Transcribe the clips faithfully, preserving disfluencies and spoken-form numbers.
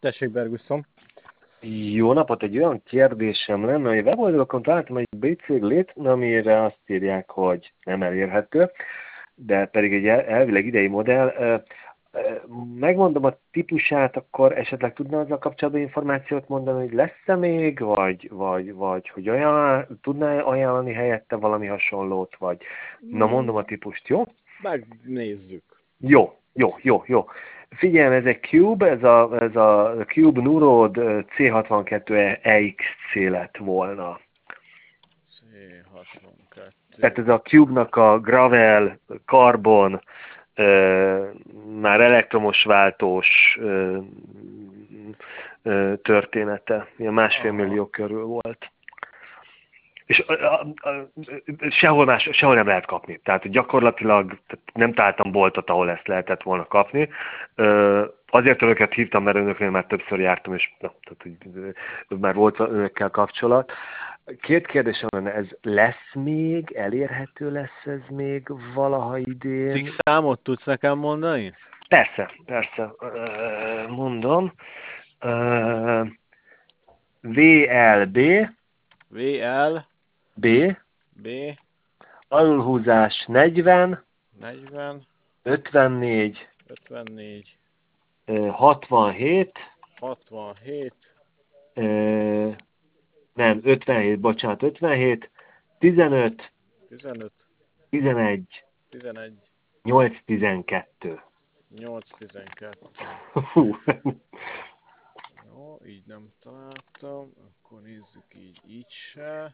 Tessék, Berguszom. Jó napot, egy olyan kérdésem lenne, hogy a weboldalakon találtam egy biciklét, amire azt írják, hogy nem elérhető, de pedig egy el- elvileg idei modell. Ö, ö, Megmondom a típusát, akkor esetleg tudna azzal kapcsolatban információt mondani, hogy lesz-e még, vagy, vagy, vagy hogy olyan, tudná ajánlani helyette valami hasonlót, vagy na mondom a típust, jó? Megnézzük. Jó, jó, jó, jó. Figyelj, ez egy Cube, ez a, ez a Cube Nurod C hatvankettő E X C lett volna. C hatvankettő. Tehát ez a Cube-nak a gravel, carbon, ö, már elektromos váltós ö, ö, története. Ilyen másfél Aha. millió körül volt. És a, a, a, sehol, más, sehol nem lehet kapni. Tehát gyakorlatilag tehát nem találtam boltot, ahol ezt lehetett volna kapni. Ö, azért önöket hívtam, mert önöknél már többször jártam, és na, tehát, hogy már volt önökkel kapcsolat. Két kérdésem lenne, ez lesz még, elérhető lesz ez még valaha idén? Cik számot tudsz nekem mondani? Persze, persze, Ö, mondom. Ö, V L B V L B B alulhúzás negyven negyven ötvennégy ötvennégy ö, hatvanhét hatvanhét ö, nem, ötvenhét, bocsánat, ötvenhét tizenöt tizenöt tizenegy tizenegy nyolc tizenkettő. nyolc tizenkettő. Fú. Jó, így nem találtam. Akkor nézzük így, így se.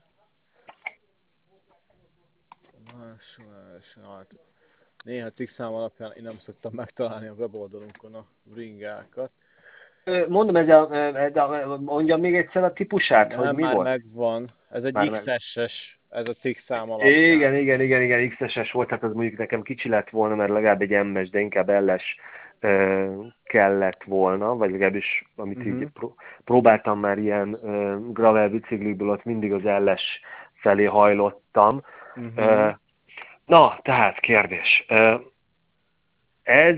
Másolás, hát néha tikszám alapján én nem szoktam megtalálni a weboldalunkon a bringákat. Ö, Mondom, ez a, ez a, mondjam még egyszer a típusát, De hogy nem, mi már volt? megvan. Ez egy Már meg. iksz es-es, ez a cikszám alapján. Igen, igen, igen, igen, iksz es-es volt, tehát az mondjuk nekem kicsi lett volna, mert legalább egy em es, de inkább el-es ö, kellett volna, vagy legalábbis, amit Uh-huh. így pró- próbáltam már ilyen ö, gravel biciklikből, ott mindig az el-es felé hajlottam. Uh-huh. Ö, na, tehát kérdés. Ö, ez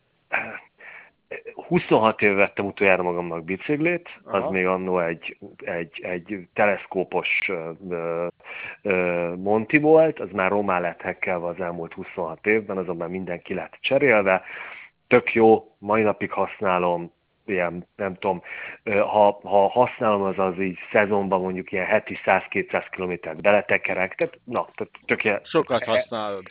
huszonhat éve vettem utoljára magamnak biciklit, az Aha. még annó egy, egy, egy teleszkópos ö, ö, Monti volt, az már román lett hekkelve az elmúlt huszonhat évben, azon már mindenki lett cserélve. Tök jó, mai napig használom, ilyen, nem tudom, ha, ha használom, az az így szezonban mondjuk ilyen heti száz-kétszáz kilométert beletekerek, tehát na, tehát tök, Sokat használod.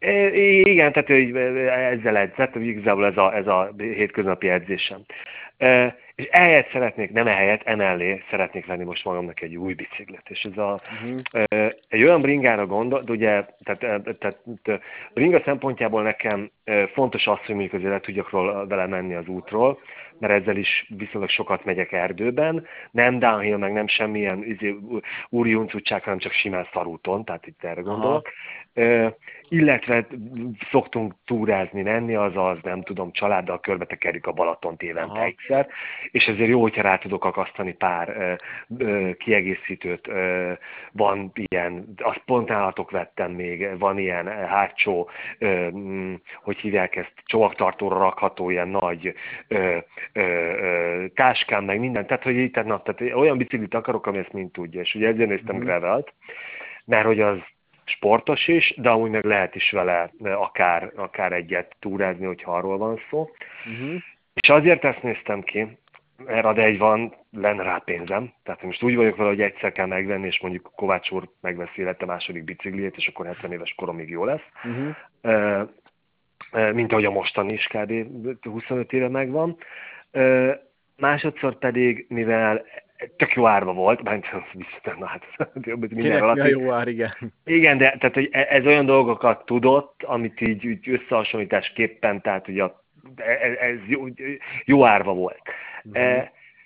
igen, tehát hogy ezzel edzett, igazából ez a, ez a hétköznapi edzésem. E, és ehelyett szeretnék, nem ehelyett, emellé szeretnék venni most magamnak egy új biciklet. És ez a, Uh-huh. e, egy olyan bringára gondol, de ugye, tehát, tehát a bringa szempontjából nekem fontos az, hogy mondjuk azért le tudjak róla, vele menni az útról, mert ezzel is viszonylag sokat megyek erdőben, nem downhill, meg nem semmilyen izé, úri uncutság, hanem csak simán szarúton, tehát itt erre gondolok. E, illetve szoktunk túrázni, menni, azaz nem tudom, családdal körbe tekerjük a Balatont évente Aha. egyszer, és ezért jó, hogyha rá tudok akasztani pár ö, ö, kiegészítőt, ö, van ilyen, azt pont nálatok vettem még, van ilyen hátsó, ö, hogy hívják ezt, csomagtartóra rakható ilyen nagy ö, ö, ö, táskám, meg minden, tehát, hogy így, tehát, na, tehát olyan biciklit akarok, ami ezt mind tudja, és ugye ezért néztem Uh-huh. gravelt, mert hogy az sportos is, de amúgy meg lehet is vele akár, akár egyet túrázni, hogyha arról van szó. Uh-huh. És azért ezt néztem ki, mert ad egy van, lenne rá pénzem. Tehát most úgy vagyok vele, hogy egyszer kell megvenni, és mondjuk Kovács úr megveszi élete második bicikliét, és akkor hetven éves koromig jó lesz. Uh-huh. Uh, mint ahogy a mostani is kb. huszonöt éve megvan. Uh, másodszor pedig, mivel tök jó árva volt, bánt na hát minden Kinek mi a relatív. jó ár, igen. Igen, de tehát, hogy ez olyan dolgokat tudott, amit így, így összehasonlításképpen, tehát ugye a, ez, ez jó, jó árva volt. Uh-huh.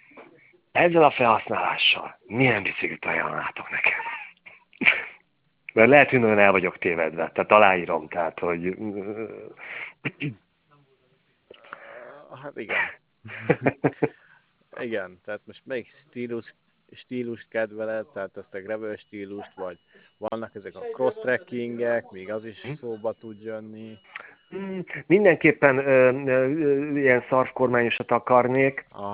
Ezzel a felhasználással milyen biciklit ajánlanátok nekem? Mert lehet, hogy nagyon el vagyok tévedve, tehát aláírom, tehát, hogy... Hát igen. Igen, tehát most melyik stílus, stílust kedveled, tehát ezt a gravel stílust, vagy vannak ezek a cross-trackingek, még az is szóba tud jönni. Mindenképpen ö, ö, ilyen szarvkormányosat akarnék. Aha.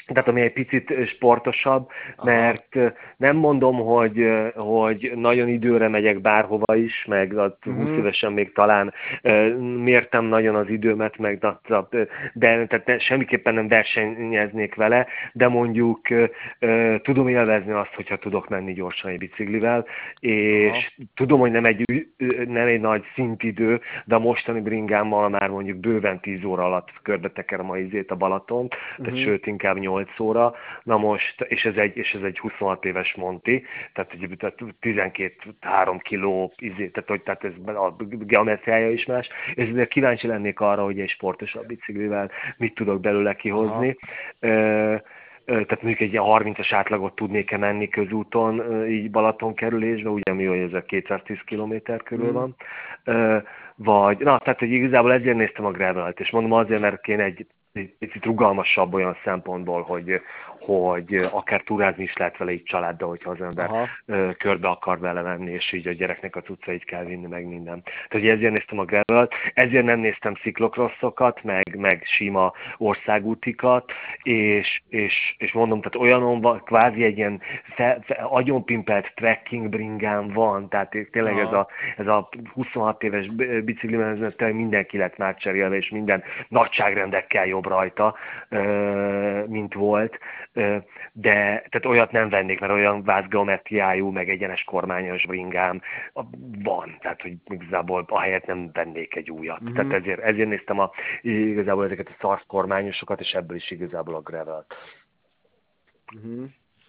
tehát ami egy picit sportosabb, Aha. mert nem mondom, hogy, hogy nagyon időre megyek bárhova is, meg a húsz Uh-huh. évesen még talán mértem nagyon az időmet, meg de tehát semmiképpen nem versenyeznék vele, de mondjuk tudom élvezni azt, hogyha tudok menni gyorsan egy biciklivel, és Aha. tudom, hogy nem egy, nem egy nagy szintidő, de a mostani bringámmal már mondjuk bőven tíz óra alatt körbetekerem a izét a Balatont, uh-huh. tehát sőt inkább nyolc óra, na most, és ez egy, és ez egy huszonhat éves Monti, tehát, tehát tizenkét-három kiló, izé, tehát, hogy, tehát ez a geometriája is más, és ezért kíváncsi lennék arra, hogy egy sportosabb biciklivel mit tudok belőle kihozni. Aha. Tehát mondjuk egy ilyen harmincas átlagot tudnék-e menni közúton, így Balaton kerülésbe, ugye mi, hogy ez a kétszáztíz kilométer körül mm. van. Vagy, na, tehát hogy igazából ezért néztem a gravelt, és mondom azért, mert én egy picit rugalmasabb olyan szempontból, hogy, hogy akár túrázni is lehet vele így családdal, hogyha az ember Aha. körbe akar vele menni, és így a gyereknek a cuccait kell vinni, meg minden. Tehát ezért néztem a gravelt, ezért nem néztem sziklokrosszokat, meg, meg sima országútikat, és, és, és mondom, tehát olyanon van, kvázi egy ilyen fe, fe, agyonpimpelt trekking bringám van, tehát tényleg ez a, ez a huszonhat éves biciklimen mindenki lett már cserélve, és minden nagyságrendekkel jobb rajta, mint volt, de tehát olyat nem vennék, mert olyan vázgeometriájú, meg egyenes kormányos bringám van, tehát hogy igazából ahelyett nem vennék egy újat. Mm-hmm. Tehát ezért, ezért néztem a, igazából ezeket a szarsz kormányosokat, és ebből is igazából a gravelt. Mm-hmm.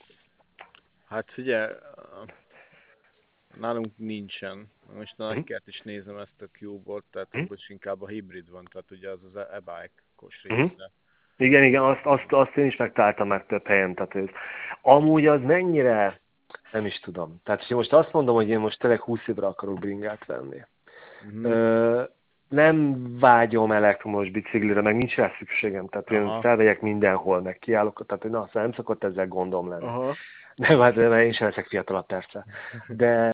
Hát figyelj, nálunk nincsen. Most a mm-hmm. nagykert is nézem ezt a Cube-ot, tehát mm-hmm. abban is inkább a hibrid van, tehát ugye az az e-bike-os része. Mm-hmm. Igen, igen, azt, azt, azt én is megtaláltam meg több helyen. Tehát ez, amúgy az mennyire, nem is tudom. Tehát, hogy most azt mondom, hogy én most tényleg húsz évre akarok bringát venni. Mm-hmm. Ö, nem vágyom elektromos biciklire, meg nincs rá szükségem. Tehát Aha. én felvegyek mindenhol, meg kiállok. Tehát, hogy na, szóval nem szokott ezzel gondom lenni. Aha. Nem, hát én sem leszek fiatalabb persze. De,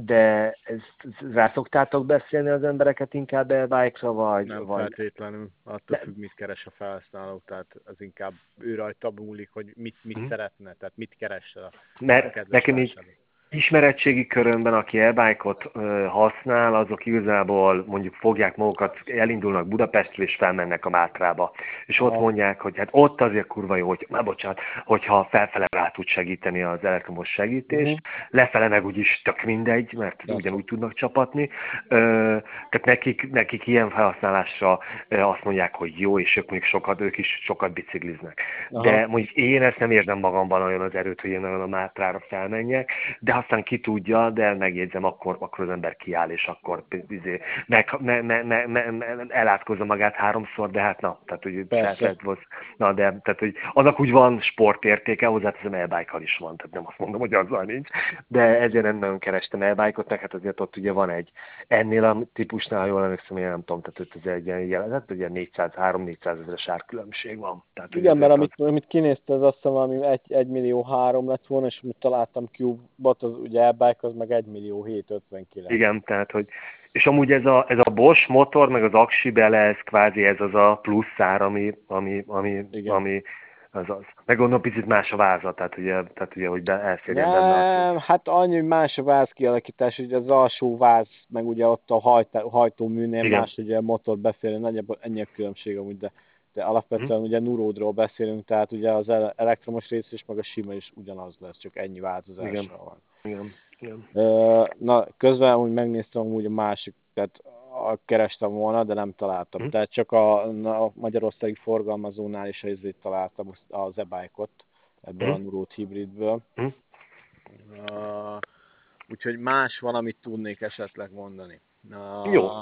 de ezt rá szoktátok beszélni az embereket inkább e-bike-ra, vagy? Nem vagy... feltétlenül, attól függ, mit keres a felhasználó, tehát az inkább ő rajta múlik, hogy mit, mit hmm. szeretne, tehát mit keres a, Mert a kedves nekem így ismeretségi körömben, aki e-bike-ot ö, használ, azok igazából mondjuk fogják magukat, elindulnak Budapestről és felmennek a Mátrába. És Aha. ott mondják, hogy hát ott azért kurva jó, hogy, már bocsánat, hogyha felfele rá tud segíteni az elektromos segítés, uh-huh. lefele meg úgyis tök mindegy, mert Lesz. ugyanúgy tudnak csapatni. Ö, tehát nekik, nekik ilyen felhasználásra ö, azt mondják, hogy jó, és ők még sokat, ők is sokat bicikliznek. Aha. De mondjuk én ezt nem érzem magamban nagyon az erőt, hogy én a Mátrára felmenjek, de aztán ki tudja, de megjegyzem, akkor, akkor az ember kiáll, és akkor izé, meg, me, me, me, me, me, elátkozza magát háromszor, de hát na, tehát hogy feltett, na, de tehát, hogy annak úgy van sportértéke, hozzáteszem, e-bike-kal is van, tehát nem azt mondom, hogy azzal nincs, de ezért nem nagyon kerestem e-bike-ot, meg hát azért ott ugye van egy, ennél a típusnál, jól emlékszem, én nem tudom, tehát ez egy ilyen jelenet, ugye négyszáz-háromszáz-négyszázezer árkülönbség van. Tehát, igen, mert amit, az... amit kinézte, az azt hiszem, valami egy millió három lett volna, és amit találtam Cube-bot, az ugye e-bike, az meg egy millió hétszázötvenkilenc. Igen, tehát, hogy és amúgy ez a, ez a Bosch motor, meg az aksi bele, ez kvázi ez az a plusz szár, ami, ami, ami, ami az az. Meg gondolom picit más a váza, tehát ugye, tehát ugye hogy elférjen benne a Nem, hát annyi más a váz kialakítás, hogy az alsó váz, meg ugye ott a hajtá, hajtóműnél Igen. más, ugye a motor beférjen, nagyjából ennyi a különbség amúgy, de, de alapvetően hmm. ugye Nurodról beszélünk, tehát ugye az elektromos rész is, meg a sima is ugyanaz lesz, csak ennyi változásra van. Igen. Igen. Na, közben úgy megnéztem úgy a másik, tehát kerestem volna, de nem találtam. Mm. Tehát csak a, a magyarországi forgalmazónál is ezért találtam az e-bike-ot, ebből mm. a Nurod hibridből. Mm. Uh, úgyhogy más van, amit tudnék esetleg mondani. Uh, Jó.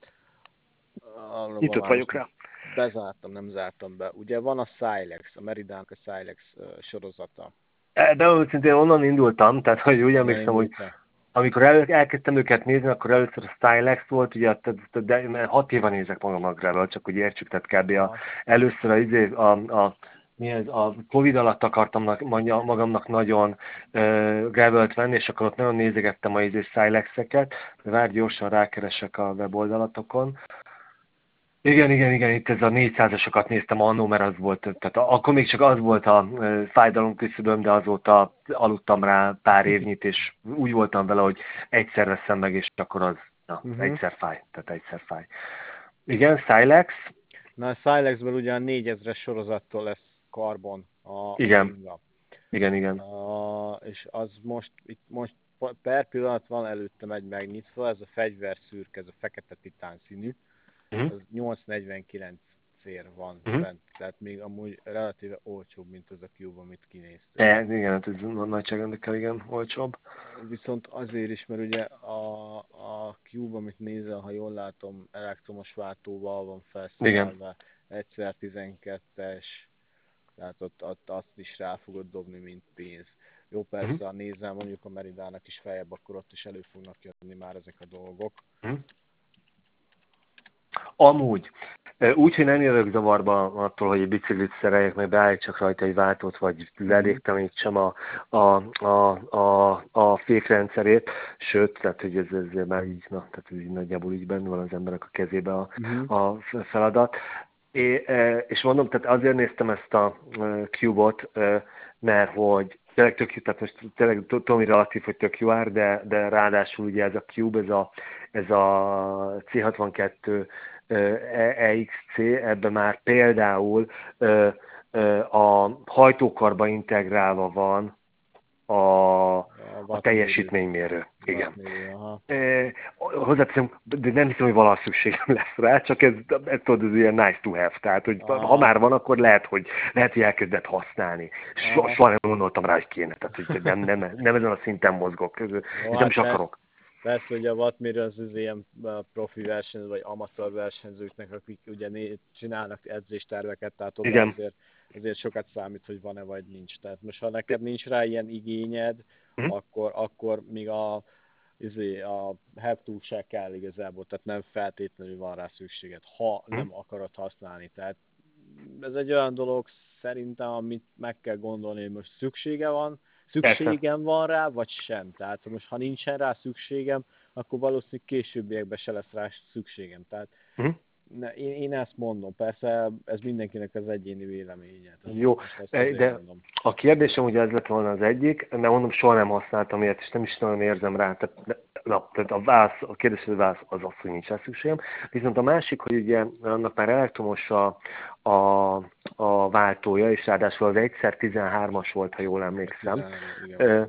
Nyitott vagyok rá. Bezártam, nem zártam be. Ugye van a Silex, a Meridának a Silex uh, sorozata. De őszintén onnan indultam, tehát hogy úgy emlékszem, hogy amikor el, elkezdtem őket nézni, akkor először a Silex volt, ugye, de hat éve nézek magamnak gravel, csak hogy értsük, tehát kb. A, először a, a, a, mi ez, a Covid alatt akartam magamnak nagyon uh, gravelt venni, és akkor ott nagyon nézegettem a izé Silex-eket, de várj, gyorsan rákeresek a weboldalatokon. Igen, igen, igen, itt ez a négyszázasokat néztem annó, mert az volt, tehát akkor még csak az volt a e, fájdalom küszöböm, de azóta aludtam rá pár évnyit, és úgy voltam vele, hogy egyszer veszem meg, és akkor az, na, Uh-huh. egyszer fáj, tehát egyszer fáj. Igen, Silex. Na a Silexből ugye a négyezres sorozattól lesz Carbon a Igen, bringa. igen, igen. A, és az most, itt most per pillanat van előttem egy megnyitva, ez a fegyverszürke, ez a fekete titán színű, Uh-huh. az nyolc negyvenkilence cér van Uh-huh. bent, tehát még amúgy relatíve olcsóbb, mint az a Cube, amit kinéztünk. E, igen, hát ez nagyságrendekkel igen, olcsóbb. Viszont azért is, mert ugye a, a Cube, amit nézel, ha jól látom, elektromos váltóval van felszerelve, egyszer tizenkettes, tehát ott, ott azt is rá fogod dobni, mint pénz. Jó, persze, Uh-huh. ha nézel mondjuk a Meridának is feljebb, akkor ott is elő fognak jönni már ezek a dolgok. Uh-huh. Amúgy, úgy, hogy nem jövök zavarba attól, hogy egy biciklit szereljek, meg beállítsak rajta egy váltót, vagy lelégtelenítsem a, a, a, a, a fékrendszerét, sőt, tehát hogy ez, ez már így, na, tehát ez így nagyjából így benne van az emberek a kezébe a, Uh-huh. a feladat. É, és mondom, tehát azért néztem ezt a Cube-ot, mert hogy tényleg tök jó, tehát most tényleg tudom, relatív, hogy tök jó ár, de, de ráadásul ugye ez a Cube, ez a, ez a cé hatvankettő e iksz cé, ebben már például a hajtókarba integrálva van a, A, a teljesítménymérő. Igen. E, hozzáteszem, de nem hiszem, hogy valaha szükségem lesz rá, csak ez, ez tudod, ez ilyen nice to have. Tehát, hogy aha. Ha már van, akkor lehet, hogy, lehet, hogy elkezdett használni. So, soha nem gondoltam rá, hogy kéne. Tehát, hogy nem, nem, nem ezen a szinten mozgok. Jó, és nem is akarok. Persze, hogy a Wattmir az, az ilyen profi versenyző, vagy amatőr versenyzőknek, akik ugye csinálnak edzésterveket, tehát oda azért, azért sokat számít, hogy van-e vagy nincs. Tehát most ha neked nincs rá ilyen igényed, uh-huh. akkor, akkor még a, izé, a help se kell igazából, tehát nem feltétlenül van rá szükséged, ha uh-huh. nem akarod használni. Tehát ez egy olyan dolog szerintem, amit meg kell gondolni, hogy most szüksége van, szükségem Persze. van rá, vagy sem. Tehát most ha nincsen rá szükségem, akkor valószínűleg későbbiekben se lesz rá szükségem. Tehát uh-huh. ne, én, én ezt mondom. Persze ez mindenkinek az egyéni véleménye. Tehát jó, de mondom. A kérdésem ugye ez lett volna az egyik, mert mondom, soha nem használtam ilyet, és nem is nagyon érzem rá. Tehát, na, tehát a, válasz, a kérdésre válasz az az, hogy nincs rá szükségem. Viszont a másik, hogy ugye annak már elektromos a, a, a váltója, és ráadásul az egyszer tizenhármas volt, ha jól emlékszem. Uh,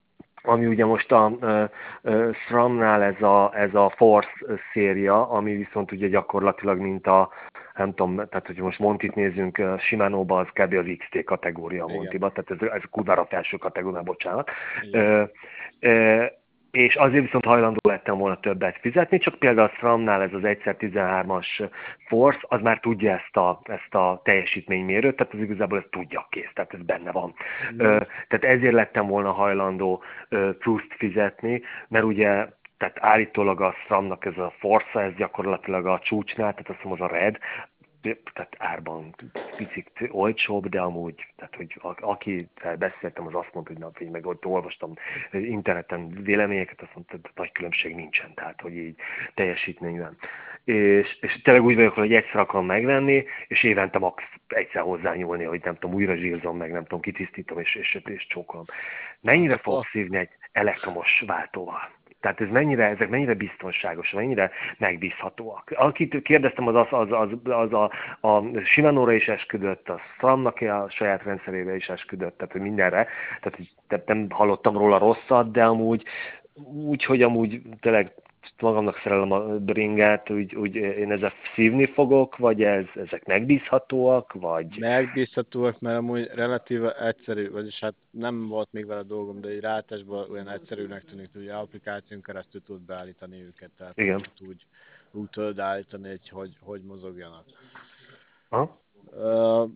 ami ugye most a uh, uh, SRAM-nál ez a, ez a Force széria, ami viszont ugye gyakorlatilag mint a, nem tudom, tehát hogy most Montit nézzünk, uh, Shimano-ba az kb. Az iksz té kategória a Montiba, tehát ez, ez a kudarab első kategória, bocsánat. Uh, uh, és azért viszont hajlandó lettem volna többet fizetni, csak például a SRAM-nál ez az egyszer tizenhármas Force, az már tudja ezt a, ezt a teljesítménymérőt, tehát az igazából ezt tudja, kész, tehát ez benne van. Mm. Uh, tehát ezért lettem volna hajlandó uh, pluszt fizetni, mert ugye tehát állítólag a SRAM-nak ez a Force, ez gyakorlatilag a csúcsnál, tehát azt mondom, az a Red, tehát árban picit olcsóbb, de amúgy, tehát hogy a, aki beszéltem, az azt mondta, hogy na, hogy meg ott olvastam interneten véleményeket, azt mondta, hogy nagy különbség nincsen, tehát hogy így teljesítményben. És, és tényleg úgy vagyok, hogy egyszer akarom megvenni, és évente max egyszer hozzányúlni, hogy nem tudom, újra zsírzom meg, nem tudom, kitisztítom és, és, és csókolom. Mennyire hát, fogok szívni egy elektromos váltóval? Tehát ez mennyire, ezek mennyire biztonságos, mennyire megbízhatóak. Akit kérdeztem, az, az, az, az, az a, a Shimano-ra is esküdött, a SRAM-nak a saját rendszerére is esküdött, tehát hogy mindenre. Tehát, tehát nem hallottam róla rosszat, de amúgy úgy, hogy amúgy tényleg magamnak szerelem a bringát, úgy, úgy én ezzel szívni fogok, vagy ez, ezek megbízhatóak, vagy... Megbízhatóak, mert amúgy relatíve egyszerű, vagyis hát nem volt még vele dolgom, de egy rátásban olyan egyszerűnek tűnik, hogy applikáción keresztül tud beállítani őket, tehát igen. úgy, úgy tudod állítani, hogy, hogy hogy mozogjanak. Ha? Uh,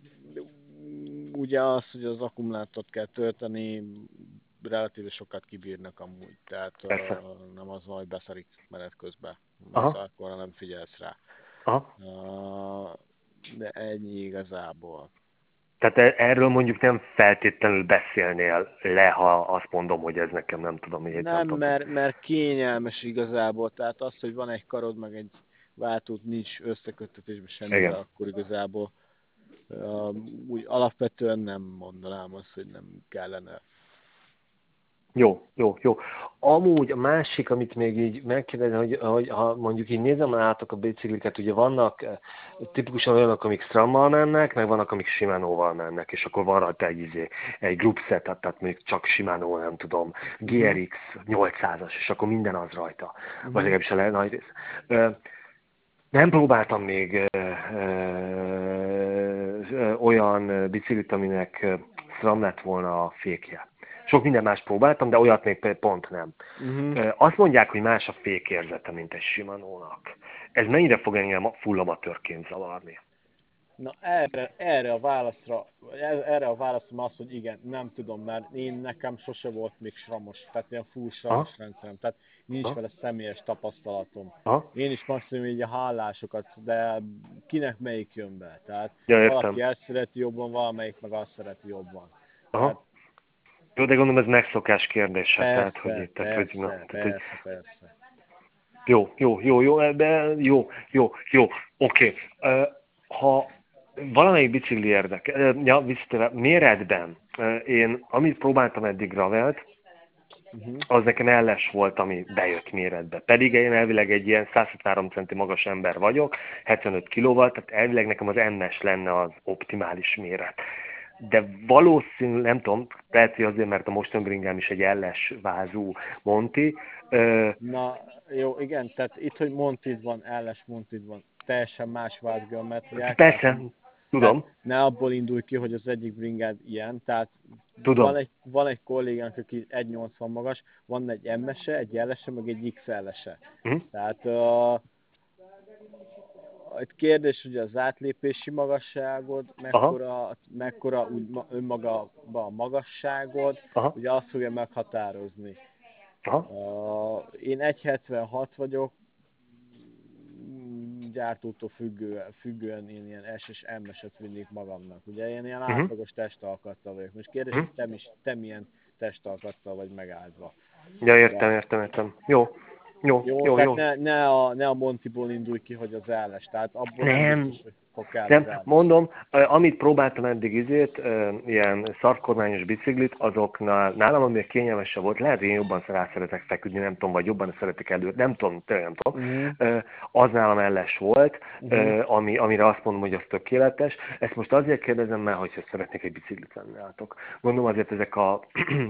ugye az, hogy az akkumulátort kell tölteni, relatíve sokat kibírnak amúgy, tehát uh, nem az van, hogy beszarik menet közben, akkor nem figyelsz rá. Aha. Uh, de ennyi igazából. Tehát erről mondjuk nem feltétlenül beszélnél le, ha azt mondom, hogy ez nekem nem tudom, miért nem, nem tudom. Mert, mert kényelmes igazából, tehát az, hogy van egy karod, meg egy váltót nincs összeköttetésben semmivel, akkor igazából uh, úgy alapvetően nem mondanám azt, hogy nem kellene. Jó, jó, jó. Amúgy a másik, amit még így megkérdezem, hogy, hogy ha mondjuk így nézem állatok a bicikliket, ugye vannak tipikusan olyanok, amik SRAM-mal mennek, meg vannak, amik Shimano-val mennek, és akkor van rajta egy, izé, egy group setup, tehát még csak Shimano, nem tudom, gé er iksz nyolcszázas, és akkor minden az rajta. Uh-huh. Vagy legalábbis a le, nagy rész. Ö, nem próbáltam még ö, ö, ö, olyan biciklit, aminek SRAM lett volna a fékje. Sok minden más próbáltam, de olyat még pont nem. Uh-huh. Azt mondják, hogy más a fékérzete, mint egy Shimano-nak. Ez mennyire fog engem fullamatőrként zavarni? Na erre, erre a válaszra, erre a válaszom az, hogy igen, nem tudom, mert én nekem sose volt még sramos, tehát ilyen full sramos rendszerem, tehát nincs ha? vele személyes tapasztalatom. Ha? Én is maximum így a hallásokat, de kinek melyik jön be, tehát ja, valaki ezt szereti jobban, valamelyik meg azt szereti jobban. Tehát, jó, de gondolom ez megszokás kérdése. Persze, tehát, hogy, persze, tehát, hogy, na, persze, tehát, persze, persze. Jó, jó, jó, jó, de jó, jó, jó, oké. Okay. Uh, ha valamelyik bicikli érdekel, uh, ja, visszatérve, méretben, uh, én amit próbáltam eddig gravelt, uh-huh. az nekem elles volt, ami bejött méretbe. Pedig én elvileg egy ilyen száz hetvenhárom centi magas ember vagyok, hetvenöt kilóval, tehát elvileg nekem az en es lenne az optimális méret. De valószínűleg, nem tudom, lehet, hogy azért, mert a mostanybringám is egy elles vázú Monty. Uh, Na, jó, igen, tehát itt, hogy Montid van, elles Montid van, teljesen más vázgeometriák. Persze, tehát, tudom. Tehát ne abból indulj ki, hogy az egyik bringád ilyen, tehát tudom. Van, egy, van egy kollégánk, aki egy nyolcvan magas, van egy em es-e, egy ellese, meg egy iksz ellese. Uh-huh. Tehát uh, egy kérdés, hogy az átlépési magasságod, mekkora, mekkora úgy önmagában a magasságod, Aha. ugye azt fogja meghatározni. Uh, én egy hetvenhat vagyok, gyártótól függően, függően én ilyen es és em es-et vinnék magamnak. Ugye én ilyen uh-huh. átlagos testalkattal vagyok. Most kérdés, uh-huh. hogy te, is, te milyen testalkattal vagy megáldva. Ja, értem, értem, értem. Jó. Jó, jó, jó. Tehát jó. Ne, ne, a, ne a Montiból indulj ki, hogy az elles. Tehát abból nem, nem biztos, hogy fog kell nem, az elles. mondom, amit próbáltam eddig izét, ilyen szarkormányos biciklit, azoknál nálam, ami kényelmesebb volt, lehet, hogy én jobban rá szeretek feküdni, nem tudom, vagy jobban szeretek elő, nem tudom, tényleg nem tudom, uh-huh. az nálam elles volt, uh-huh. ami, amire azt mondom, hogy az tökéletes. Ezt most azért kérdezem már, hogyha szeretnék egy biciklit venni átok. Gondolom azért ezek a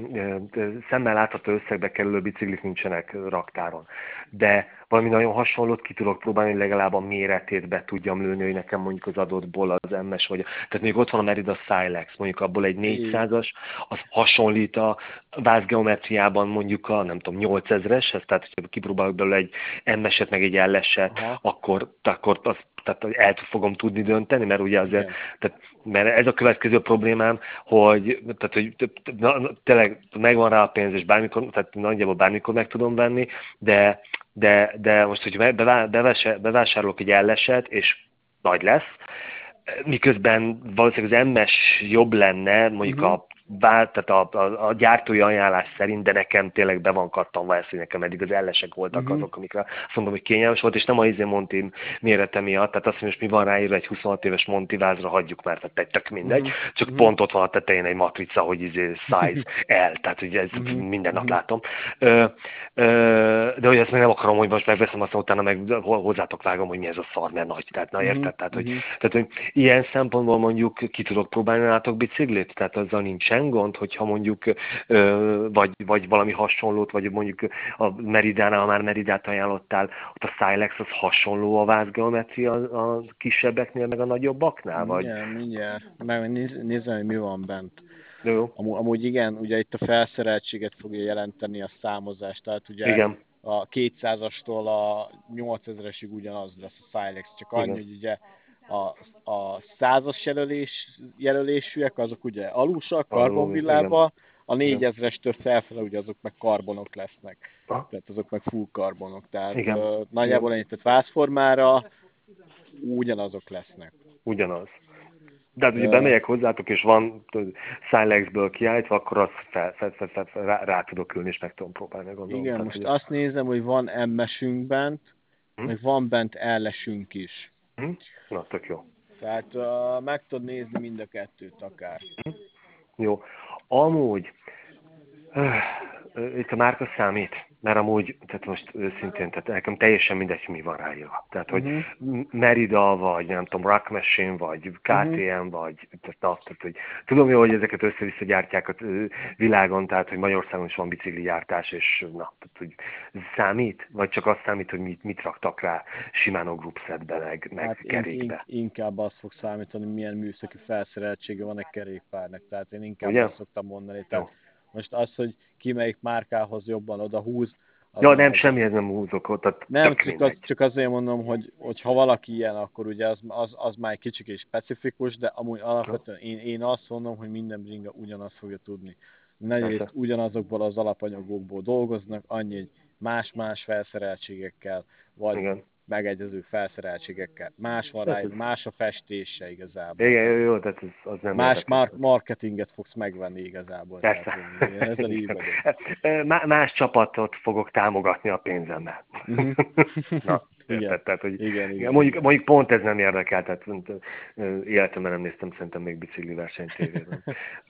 szemmel látható összegbe kerülő biciklik nincsenek raktáron. De valami nagyon hasonlót ki tudok próbálni, hogy legalább a méretét be tudjam lőni, hogy nekem mondjuk az adottból az em es vagy. Tehát még ott van a Merida Silex, mondjuk abból egy négyszázas, az hasonlít a vázgeometriában mondjuk a, nem tudom, nyolcezreshez, tehát hogyha kipróbálok belőle egy em es-et, meg egy elles-et, akkor, akkor az, tehát el fogom tudni dönteni, mert ugye azért, tehát, mert ez a következő problémám, hogy, tehát, hogy na, tényleg megvan rá a pénz, és bármikor, tehát nagyjából bármikor meg tudom venni, de De, de most, hogy bevásárolok egy elleset, és nagy lesz, miközben valószínűleg az em es jobb lenne, mondjuk uh-huh. a, tehát a, a, a gyártói ajánlás szerint, de nekem tényleg be van kattanva ezt, hogy nekem eddig az ellesek voltak uh-huh. azok, amikre azt mondom, hogy kényelmes volt, és nem a izé Monty mérete miatt, tehát azt mondom, hogy mi van ráírva egy huszonhat éves Monty vázra, hagyjuk már, tehát tök mindegy, uh-huh. csak uh-huh. pont ott van a tetején egy matrica, hogy izé size L, tehát ugye ez uh-huh. minden nap uh-huh. látom. Ö, ö, de hogy ezt még nem akarom, hogy most megveszem, aztán utána meg hozzátok vágom, hogy mi ez a szar, mert nagy, tehát na érted, uh-huh. tehát, hogy, uh-huh. tehát hogy ilyen szempontból mondjuk ki tudok próbálni nálatok biciklit, tehát azzal nincsen gond, hogyha mondjuk ö, vagy, vagy valami hasonlót, vagy mondjuk a Meridánál, ha már Meridát ajánlottál, ott a Silex az hasonló a vázgeometria a, a kisebbeknél, meg a nagyobbaknál? Vagy? Mindjárt, mindjárt. Meg nézzem, hogy mi van bent. Jó. Amúgy, amúgy igen, ugye itt a felszereltséget fogja jelenteni a számozás, tehát ugye igen. a kétszázastól a nyolcezresig ugyanaz lesz a Silex, csak annyi, igen. hogy ugye a, a százas jelölés, jelölésűek, azok ugye alusak, karbonvillával, a négyezrestől felfele ugye azok meg karbonok lesznek. Ha? Tehát azok meg full karbonok. Tehát uh, nagyjából ennyi, tehát vázformára ugyanazok lesznek. Ugyanaz. De hát, ugye bemegyek hozzátok, és van Silexből kiállítva, akkor azt fel, fel, fel, fel, fel, rá, rá tudok ülni, és meg tudom próbálni, gondolom. Igen, tehát, most ugye... azt nézem, hogy van em es-ünk bent, hm. meg van bent ellesünk is. Hm. Na, tök jó. Tehát uh, meg tudod nézni mind a kettőt akár. Hm. Jó. Amúgy, uh, itt a márka számít, mert amúgy, tehát most őszintén, tehát nekem teljesen mindegy, mi van ráírva. Tehát, hogy uh-huh. Merida, vagy nem tudom, Rock Machine, vagy ká té em, uh-huh. vagy, tehát, na, tehát, hogy tudom jó, hogy ezeket össze-vissza gyártják a világon, tehát, hogy Magyarországon is van bicikligyártás, és na, tehát, hogy számít? Vagy csak azt számít, hogy mit, mit raktak rá Shimano Group setbe, meg, meg hát kerékbe? In, inkább azt fog számítani, milyen műszaki felszereltsége van egy kerékpárnak. Tehát én inkább Ugye? azt szoktam mondani. Tehát most az, hogy ki melyik márkához jobban odahúz, az ja, már nem, az... semmihez nem húzok ott, tehát nem, csak, az, csak azért mondom, hogy, hogy ha valaki ilyen, akkor ugye az, az, az már egy kicsit specifikus, de amúgy alapvetően én, én azt mondom, hogy minden bringa ugyanazt fogja tudni. Nagyrészt ugyanazokból az alapanyagokból dolgoznak, annyi, hogy más-más felszereltségekkel, vagy igen. megegyező felszereltségekkel. Más van rá, más a festése igazából. Igen, jó, jó, tehát ez, az nem más érdekes. mar- marketinget fogsz megvenni igazából. Persze. Tehát, én ezzel így vagyok. Más csapatot fogok támogatni a pénzemmel. Uh-huh. Na, érted? Tehát, hogy igen, igen, mondjuk, igen. mondjuk pont ez nem érdekel, tehát életemben nem néztem szerintem még bicikli versenytévében.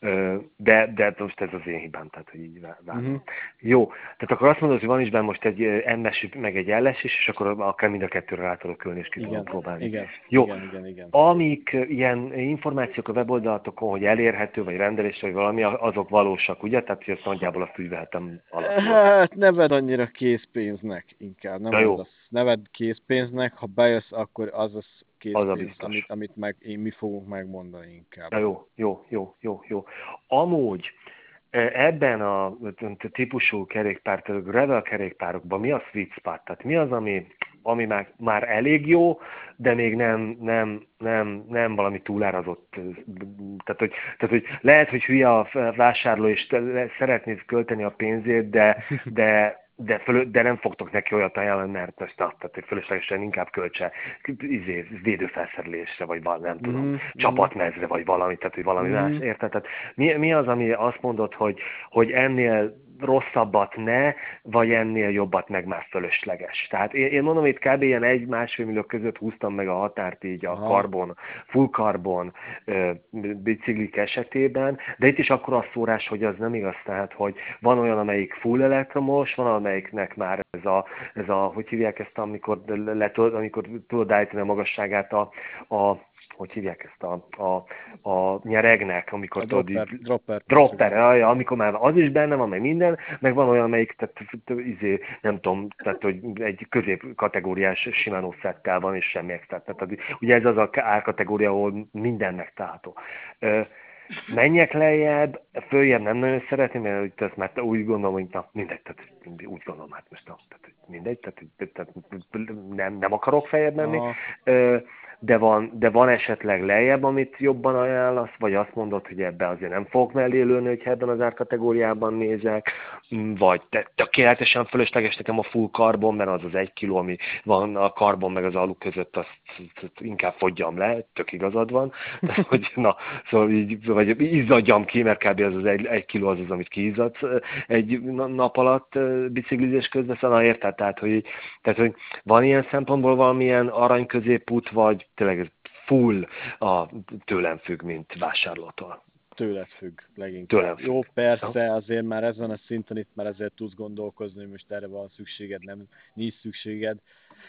De, de most ez az én hibám, tehát hogy így várom. Uh-huh. Jó, tehát akkor azt mondod, hogy van is benne most egy em es meg egy el es is, és akkor akár mind a kettőre rá tudok ülni, és ki tudom próbálni. Igen, jó, igen, igen, igen. Amik ilyen információk a weboldalatokon, hogy elérhető, vagy rendelés, vagy valami, azok valósak, ugye? Tehát, hogy ezt nagyjából azt úgy vehetem alapul. Hát ne vedd annyira készpénznek inkább, nem jó. az az. Ne vedd készpénznek, ha bejössz, akkor az az készpénz, az amit, amit meg, én, mi fogunk megmondani inkább. Ja, jó, jó, jó, jó, jó. Amúgy ebben a típusú kerékpár, tehát gravel kerékpárokban mi a sweet spot? Tehát mi az, ami, ami már, már elég jó, de még nem, nem, nem, nem valami túlárazott. Tehát hogy, tehát, hogy lehet, hogy hülye a vásárló, és szeretnéd költeni a pénzét, de, de De, föl, de nem fogtok neki olyat ajánlani, mert most tehát, hogy fölöslegesen inkább költse izé, védőfelszerelésre, vagy valami, nem tudom, mm-hmm. csapatmezre, vagy valami, tehát hogy valami mm-hmm. más, érted? Tehát mi, mi az, ami azt mondod, hogy, hogy ennél rosszabbat ne, vagy ennél jobbat meg már fölösleges. Tehát én, én mondom, itt kb. Ilyen egy-másfél millió között húztam meg a határt így a karbon, full karbon biciklik esetében, de itt is akkor a szórás, hogy az nem igaz, tehát, hogy van olyan, amelyik full elektromos, van amelyiknek már ez a, ez a hogy hívják ezt, amikor, le, amikor tudod állítani a magasságát a, a hogy hívják ezt a, a, a nyeregnek, amikor a tudod, dropper, így, dropper, dropper aj, amikor már az is benne van, meg minden, meg van olyan, amelyik, tehát, izé, nem tudom, tehát, hogy egy középkategóriás Shimano szettel van, és semmi extra. Tehát, ugye ez az a árkategória, ahol minden megtalálható. Menjek lejjebb, följebb nem nagyon szeretném, mert ezt már úgy gondolom, hogy na, mindegy, tehát úgy gondolom, hát most na, tehát mindegy, tehát, tehát nem, nem akarok feljebb menni. Aha. De van, de van esetleg lejjebb, amit jobban ajánlasz, vagy azt mondod, hogy ebbe azért nem fogok mellé lőni, hogyha ebben az árkategóriában nézek, vagy te, tökéletesen fölösleges nekem a full karbon, mert az az egy kiló, ami van a karbon meg az alu között, azt, azt inkább fogyjam le, tök igazad van, hogy na, szóval így, vagy izzadjam ki, mert kb. Az az egy, egy kiló az az, amit kiizzadsz egy nap alatt biciklizés közben, szóval érted, tehát hogy, tehát, hogy van ilyen szempontból valamilyen arany középút, vagy tényleg ez full a tőlem függ, mint vásárlótól. Tőled függ leginkább. Tőlem függ. Jó, persze, azért már ezen a szinten itt már ezért tudsz gondolkozni, hogy most erre van szükséged, nem nincs szükséged.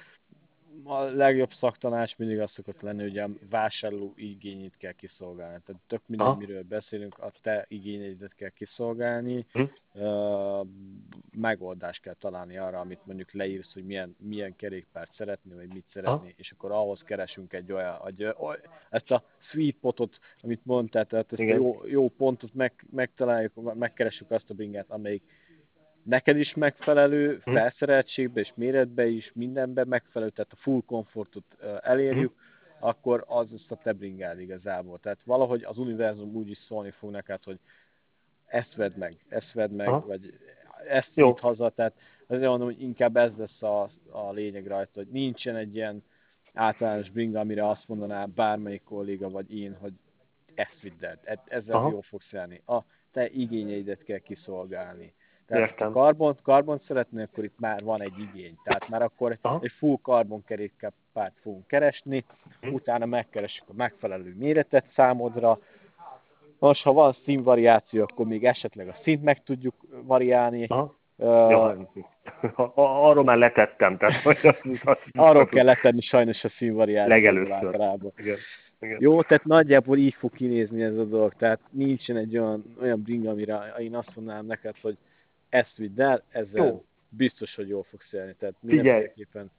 A legjobb szaktanács mindig az szokott lenni, hogy a vásárló igényét kell kiszolgálni. Tehát tök mindegy, Aha. miről beszélünk, a te igényeidet kell kiszolgálni, hm. uh, megoldást kell találni arra, amit mondjuk leírsz, hogy milyen, milyen kerékpárt szeretné, vagy mit szeretné, Aha. és akkor ahhoz keresünk egy olyan, egy, ezt a sweet potot, amit mondtál, tehát ezt Igen. a jó, jó pontot meg, megtaláljuk, megkeressük azt a bringát, amelyik neked is megfelelő, hmm. felszereltségbe és méretbe is, mindenben megfelelő, tehát a full komfortot elérjük, hmm. akkor az azt a te bringád igazából. Tehát valahogy az univerzum úgy is szólni fog neked, hogy ezt vedd meg, ezt vedd meg, Aha. vagy ezt vidd haza, tehát azért mondom, hogy inkább ez lesz a, a lényeg rajta, hogy nincsen egy ilyen általános bringa, amire azt mondaná bármelyik kolléga vagy én, hogy ezt vidd el, ezzel Aha. jól fogsz járni. A te igényeidet kell kiszolgálni. Tehát Értem. ha karbont, karbont szeretnél, akkor itt már van egy igény. Tehát már akkor Aha. egy full karbon kerékpárt fogunk keresni, Hm. utána megkeressük a megfelelő méretet számodra. Most, ha van színvariáció, akkor még esetleg a színt meg tudjuk variálni. Aha. Uh, Ja, arról már letettem, tehát hogy azt, azt, arról kell letenni sajnos a színvariációból legelőször. általában. Igen. Igen. Jó, tehát nagyjából így fog kinézni ez a dolog, tehát nincsen egy olyan, olyan bring, amire én azt mondanám neked, hogy ezt vidd el, ezzel Jó. biztos, hogy jól fogsz élni, tehát Figyelj. mindenféleképpen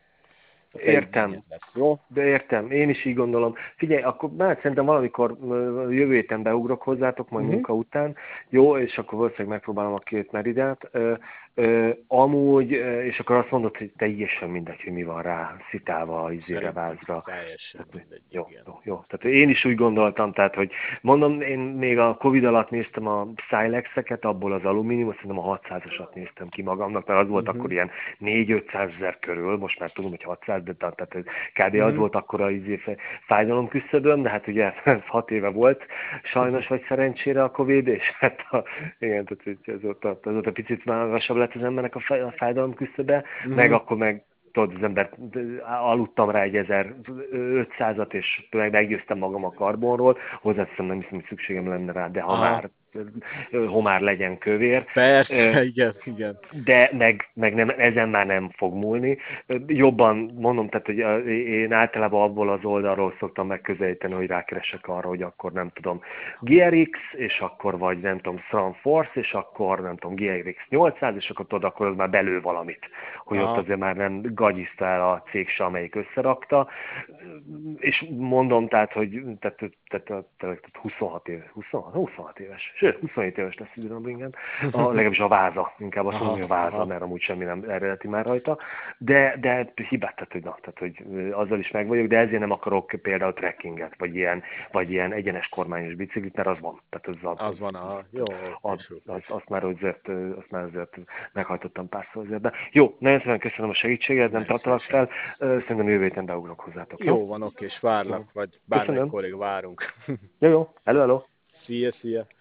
a te Értem. igényed lesz, jó? De értem, én is így gondolom. Figyelj, akkor már szerintem valamikor ö, jövő héten beugrok hozzátok, majd Mhm. munka után, jó, és akkor valószínűleg megpróbálom a két meridát. Ö, ö, amúgy, ö, és akkor azt mondod, hogy teljesen mindegy, hogy mi van rá, szitálva, izére, Szerintem vázra. teljesen Tehát, mindegy, jó, igen. jó, jó. Tehát én is úgy gondoltam, tehát, hogy mondom, én még a Covid alatt néztem a Silex-eket, abból az alumínium, szerintem a hatszázasat néztem ki magamnak, mert az volt Mhm. akkor ilyen négy-ötszázezer körül, most már tudom, hogy hatszáz, de tehát ez kb. Az Mhm. volt akkor a izé, fájdalom küszöböm, de hát ugye ez hat éve volt, sajnos vagy szerencsére a Covid, és hát a, igen, tehát hogy azóta, azóta picit magasabb lett az embernek a fáj- a fájdalom küszöbe, Mhm. meg akkor meg tudod, az ember, aludtam rá egy ezerötszázat, és meg meggyőztem magam a karbonról, hozzáteszem, nem hiszem, hogy szükségem lenne rá, de ha Aha. már homár legyen kövér. Persze, igen, igen. De meg, meg nem, ezen már nem fog múlni. Jobban mondom, tehát, hogy én általában abból az oldalról szoktam megközelíteni, hogy rákeresek arra, hogy akkor nem tudom gé er iksz, és akkor vagy nem tudom SRAM Force, és akkor nem tudom gé er iksz nyolcszáz, és akkor tudod, akkor az már belül valamit. Hogy Aha. ott azért már nem gagyizta el a cég se, amelyik összerakta. És mondom, tehát, hogy tehát, tehát, tehát, tehát huszonhat éves, huszonhat, huszonhat éves, sőt, huszonhét éves lesz időn a bringen, a, legalábbis a váza, inkább azt mondom, hogy a váza, Aha. mert amúgy semmi nem eredeti már rajta, de, de hibát, tehát, hogy, na, tehát, hogy azzal is meg vagyok, de ezért nem akarok például trekkinget, vagy ilyen, vagy ilyen egyenes kormányos biciklit, mert az van. Tehát az, Az van, aha. Jó, az, és az, azt már azért, azt már azért meghajtottam párszor azért. De jó, nagyon szépen köszönöm a segítséget, nem Nagyon tartalak szívesen. fel, szerintem jövő héten beugrok hozzátok. Jó, Jó van, oké, és várlak, vagy Köszönöm. bármikor várunk. Jó, jó, hello, hello. Szia, szia.